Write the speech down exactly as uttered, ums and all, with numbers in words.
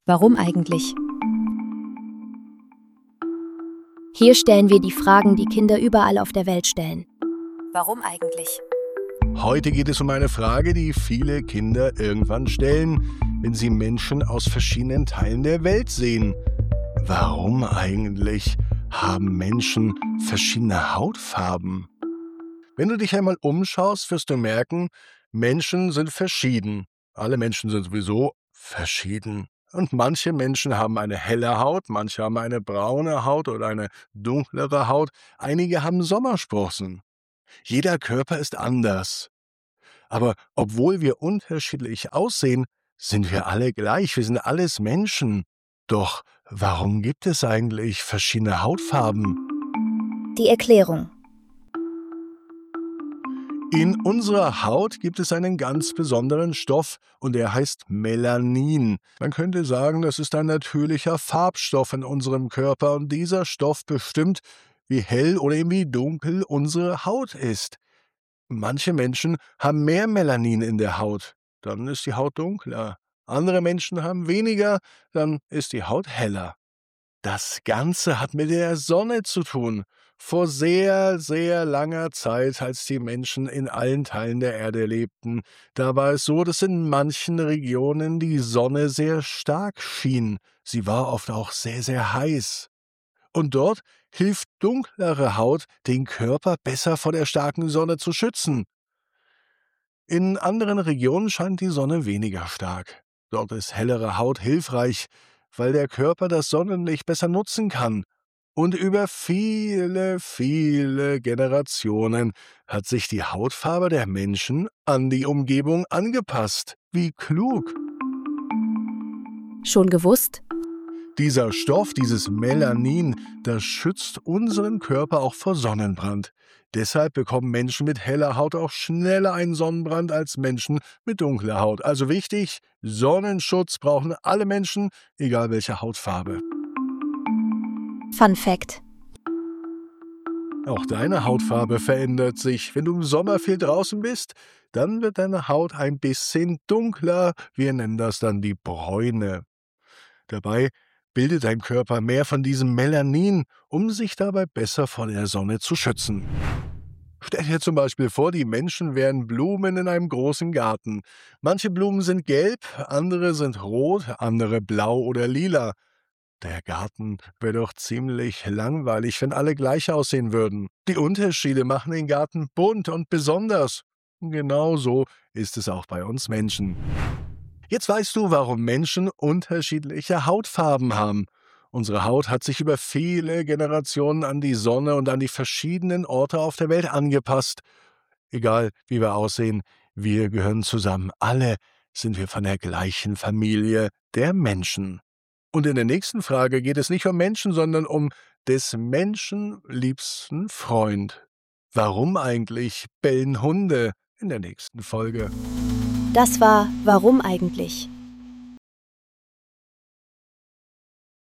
Warum eigentlich? Hier stellen wir die Fragen, die Kinder überall auf der Welt stellen. Warum eigentlich? Heute geht es um eine Frage, die viele Kinder irgendwann stellen, wenn sie Menschen aus verschiedenen Teilen der Welt sehen. Warum eigentlich haben Menschen verschiedene Hautfarben? Wenn du dich einmal umschaust, wirst du merken, Menschen sind verschieden. Alle Menschen sind sowieso verschieden. Und manche Menschen haben eine helle Haut, manche haben eine braune Haut oder eine dunklere Haut. Einige haben Sommersprossen. Jeder Körper ist anders. Aber obwohl wir unterschiedlich aussehen, sind wir alle gleich. Wir sind alles Menschen. Doch warum gibt es eigentlich verschiedene Hautfarben? Die Erklärung. In unserer Haut gibt es einen ganz besonderen Stoff und der heißt Melanin. Man könnte sagen, das ist ein natürlicher Farbstoff in unserem Körper und dieser Stoff bestimmt, wie hell oder eben wie dunkel unsere Haut ist. Manche Menschen haben mehr Melanin in der Haut, dann ist die Haut dunkler. Andere Menschen haben weniger, dann ist die Haut heller. Das Ganze hat mit der Sonne zu tun. Vor sehr, sehr langer Zeit, als die Menschen in allen Teilen der Erde lebten, da war es so, dass in manchen Regionen die Sonne sehr stark schien. Sie war oft auch sehr, sehr heiß. Und dort hilft dunklere Haut, den Körper besser vor der starken Sonne zu schützen. In anderen Regionen scheint die Sonne weniger stark. Dort ist hellere Haut hilfreich, weil der Körper das Sonnenlicht besser nutzen kann. Und über viele, viele Generationen hat sich die Hautfarbe der Menschen an die Umgebung angepasst. Wie klug! Schon gewusst? Dieser Stoff, dieses Melanin, das schützt unseren Körper auch vor Sonnenbrand. Deshalb bekommen Menschen mit heller Haut auch schneller einen Sonnenbrand als Menschen mit dunkler Haut. Also wichtig, Sonnenschutz brauchen alle Menschen, egal welche Hautfarbe. Fun Fact. Auch deine Hautfarbe verändert sich. Wenn du im Sommer viel draußen bist, dann wird deine Haut ein bisschen dunkler. Wir nennen das dann die Bräune. Dabei bildet dein Körper mehr von diesem Melanin, um sich dabei besser vor der Sonne zu schützen. Stell dir zum Beispiel vor, die Menschen wären Blumen in einem großen Garten. Manche Blumen sind gelb, andere sind rot, andere blau oder lila. Der Garten wäre doch ziemlich langweilig, wenn alle gleich aussehen würden. Die Unterschiede machen den Garten bunt und besonders. Genau so ist es auch bei uns Menschen. Jetzt weißt du, warum Menschen unterschiedliche Hautfarben haben. Unsere Haut hat sich über viele Generationen an die Sonne und an die verschiedenen Orte auf der Welt angepasst. Egal, wie wir aussehen, wir gehören zusammen. Alle sind wir von der gleichen Familie, der Menschen. Und in der nächsten Frage geht es nicht um Menschen, sondern um des Menschen liebsten Freund. Warum eigentlich bellen Hunde? In der nächsten Folge. Das war Warum eigentlich?